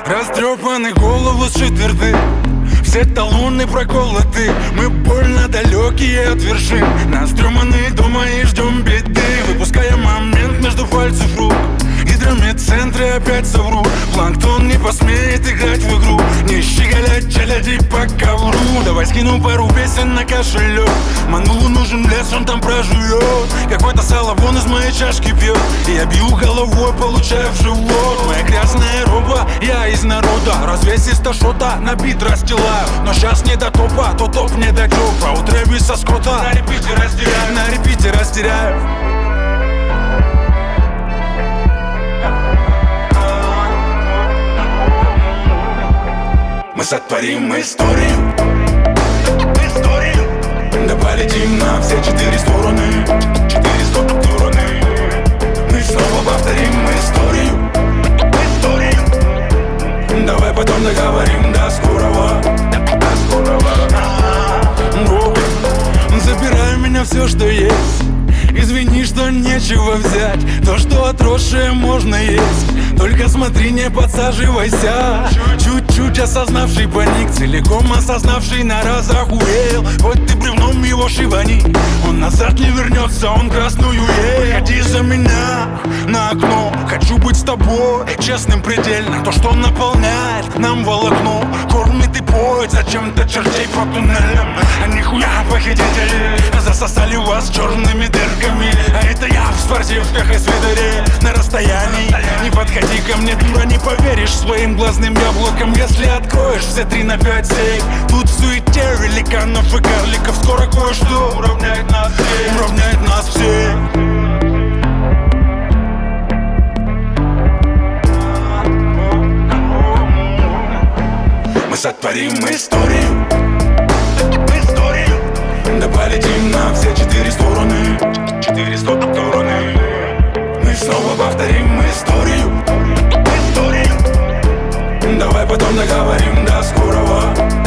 Растрепаны головы сшиты рты, все талоны проколоты. Мы больно далекие от вершин, настрёманы дома и ждем беды. Выпуская момент между пальцев рук, гидромедцентры опять соврут. Планктон не посмеет играть в игру, не щеголять челяди по ковру. Давай скину пару песен на кошелек, Манулу нужен лес, он там проживет. Какой-то салабон из моей чашки пьет, и я бью головой, получаю в живот. Моя грязная роба, я из народа, развесисто шота на бит расстилаю. Но сейчас не до топа, то топ не до тёпа. У Трэвиса Скотта на репите растеряю, на репите растеряю. Мы сотворим историю, да полетим на все 4 стороны, 4 стороны. Мы снова повторим историю, давай потом договорим до скорого, до скорого. Забирай у меня все, что есть. Извини, что нечего взять, то, что отросшее можно есть. Только смотри, не подсаживайся. Чуть-чуть осознавший паник, целиком осознавший на раз охуел. Хоть ты бревном его шибани, он назад не вернется, он красную ел. Выходи за меня на окно, хочу быть с тобой честным предельно. То, что наполняет нам волокно, кормит и поет зачем-то чертей по туннелям. А нихуя похитители засосали вас черными дырками. А это я в спортивках и свитере на расстоянии. Не подходи ко мне, дура, не поверишь своим глазным яблокам, если откроешь все 3 на 5 сейф. Тут в суете великанов и карликов скоро кое-что уравняет нас всех, уравняет нас всех. Мы сотворим историю, да полетим на все 4 стороны, 4 стороны. Мы снова повторим историю, давай потом договорим до скорого.